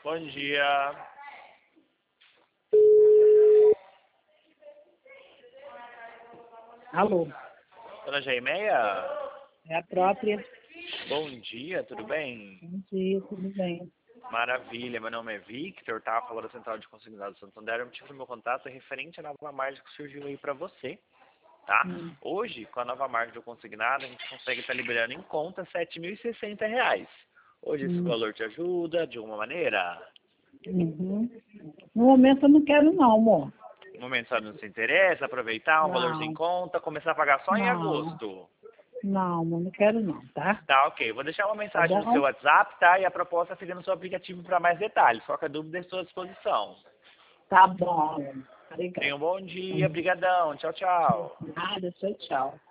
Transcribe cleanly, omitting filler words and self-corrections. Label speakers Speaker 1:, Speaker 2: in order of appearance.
Speaker 1: Bom dia.
Speaker 2: Alô,
Speaker 1: Dona Geimeia?
Speaker 2: é a própria.
Speaker 1: Bom dia, tudo bem?
Speaker 2: Bom dia, tudo bem?
Speaker 1: Maravilha, meu nome é Victor, tá? Falo da Central de Consignado do Santander. O motivo do meu contato é referente à nova margem que surgiu aí pra você, tá?
Speaker 2: Hum.
Speaker 1: Hoje, com a nova margem do consignado, a gente consegue estar liberando em conta R$ 7.060. Hoje esse
Speaker 2: Hum.
Speaker 1: valor te ajuda de alguma maneira?
Speaker 2: Uhum. No momento eu não quero não, amor.
Speaker 1: No momento só não se interessa, aproveitar um valorzinho em
Speaker 2: Não,
Speaker 1: conta, começar a pagar só em
Speaker 2: não,
Speaker 1: agosto.
Speaker 2: não, amor, não quero não, tá?
Speaker 1: Tá, ok. Vou deixar uma
Speaker 2: Tá
Speaker 1: mensagem no seu
Speaker 2: bom?
Speaker 1: WhatsApp, tá? E a proposta fica no seu aplicativo para mais detalhes. Qualquer dúvida, estou à disposição.
Speaker 2: Tá bom, amor.
Speaker 1: Tenha
Speaker 2: Obrigada.
Speaker 1: um bom dia. Brigadão. Tchau, tchau.
Speaker 2: Nada, tchau, tchau.